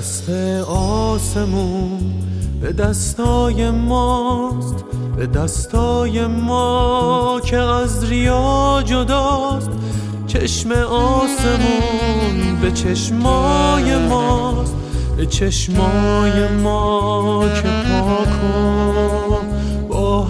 دست آسمون به دستای ماست، به دستای ما که از ریا جداست. چشم آسمون به چشمای ماست، به چشمای ما که پاک و با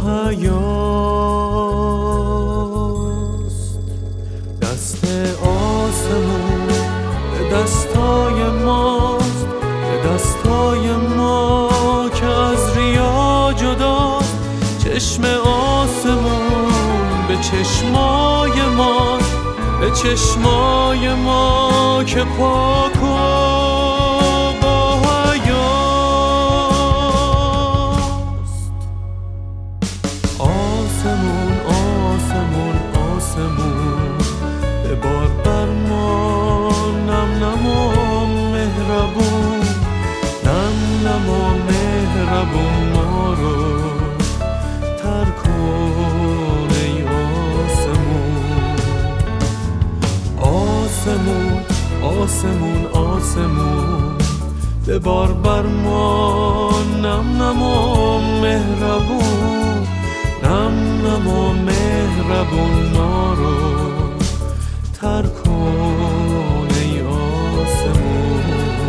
حیاست. دست آسمون به دستای ماست، به دستای ما که از ریا جداست. چشم آسمون به چشمای ماست، به چشمای ما که پاک و با حیاست. آسمون آسمون آسمون ببار بر ما نم نم و مهربون، نم نم و مهربون ما رو تر کن ای آسمون. آسمون آسمون آسمون ببار بر ما نم نم و مهربون، نم نم و مهربون ما رو تر کن ای آسمون.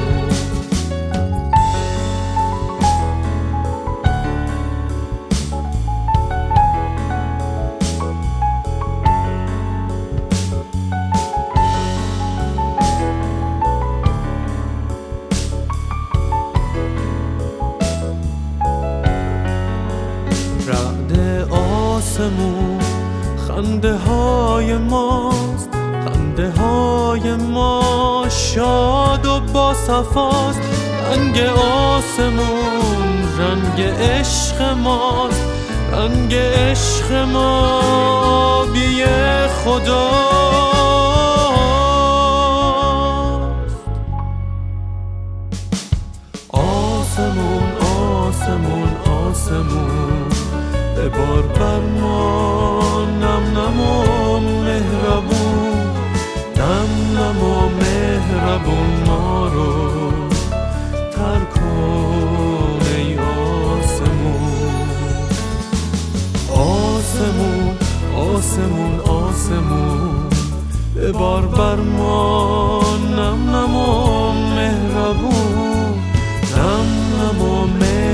رعد آسمون خنده های ماست، خنده های ما شاد و با صفاست. رنگ آسمون رنگ عشق ماست، رنگ عشق ما بی خداست. آسمون آسمون آسمون ببار بر ما نم نم و مهربون، نم نم و مهربون ما رو تر کن ای آسمون. آسمون آسمون آسمون ببار بر ما نم نم و مهربون، نم نم و مهربون